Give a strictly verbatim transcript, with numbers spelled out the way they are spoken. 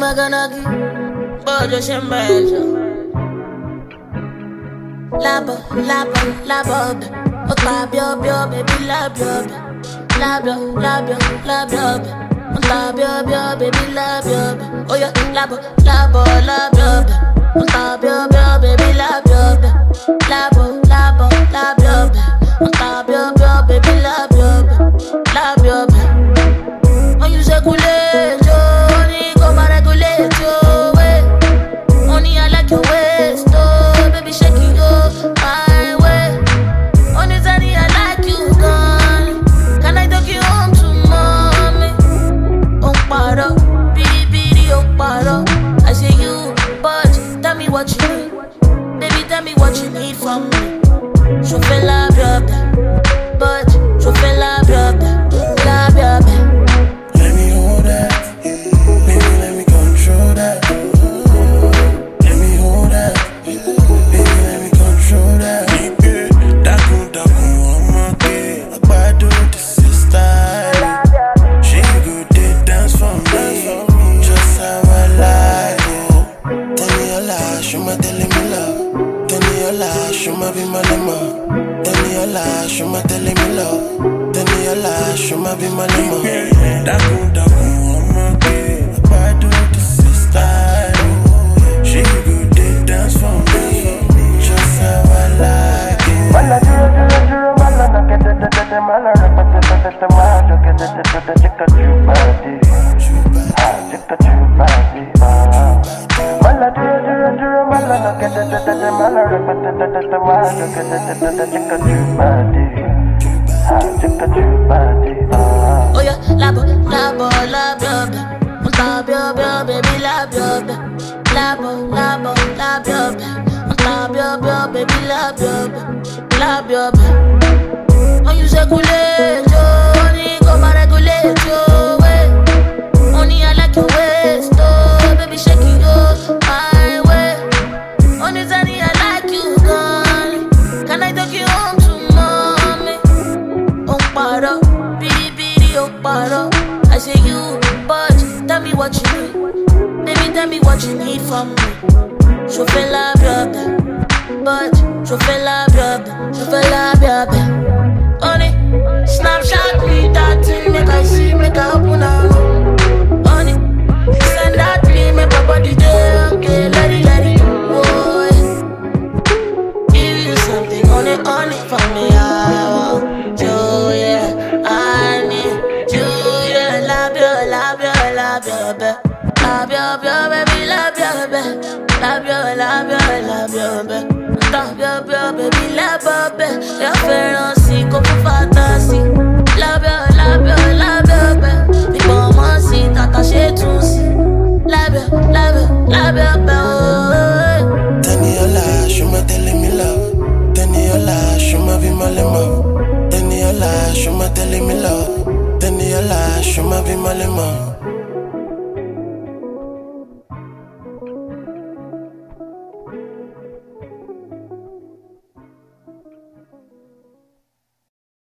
maganaki, bojo shembeja. Labo, labo, labo, oh labio, bio, baby, labio, labio, labio, labio, oh labio, bio, baby, labio, oh yeah, labo, labo, labio, oh labio, bio, baby, labio, labo, labo, labio, oh labio, bio, baby, labio, labio, oh you say kule, Johnny, come and regulate your way, only I like your waist, oh baby, shake it. My way, only Zani I like you, gone. Can I take you home to mommy? Oh, paro, bidi bidi, oh, paro. I say you, but tell me what you need. Baby, tell me what you need from me. Chauffeur la biobe, but chauffeur la biobe, la biobe. Let me hold that, baby, let me control that. Let me hold that, baby, let me control that. Daku daku, I'm okay. Abado, this is style. She good, they dance for me, just how I like it. Tell me your lie, show me telling me love. Tell me your lie, show me be my lemon. Tell me your lie, show me telling me love. Tell me your lie, show me be my lemon. Daku daku, I'm okay. Abado, this is style. She good, they dance for me, just how I like it. Mala duro duro duro mala no que te te te te mala repete te te te macho que te te te te chica chupati ah chica chupati ah mala duro duro duro mala no que te te te te mala repete te te te macho que te te te te chica chupati ah chica chupati ah oh yeah, labo labo labo, oh labo baby labo, labo labo labo, oh labo baby labo. Oh, you say kule, Johnny, come and regulate your way. Only I like your waist, oh, baby, shake it up my way. Only Zani, I like you, gone. Can I take you home to mommy? Oh, paro, bidi bidi, oh, paro. I say you, but tell me what you need. Baby, tell me what you need from me. Chauffeur la biobe. But je fais la biobe, je fais la biobe. Honey, snapshot me that thing, make I see, make I open up. Honey, send that me, make my body day, okay, let it, let it, boy. Give you something, honey, honey, for me, I want you, yeah. I need you, yeah. La biobe, la biobe, la biobe. La biobe, baby, la biobe. La biobe, la biobe, la biobe. La biobe, baby, la biobe. La feroci, comme fantasy. La biobe, la biobe, la biobe. Mais comment si t'attaches tout si. La biobe, la biobe, la biobe. Tell me your lie, show me telling me love. Tell me your lie, show me be my lemon. Tell me your lie, show me telling me love. Tell me your lie, show me be my lemon.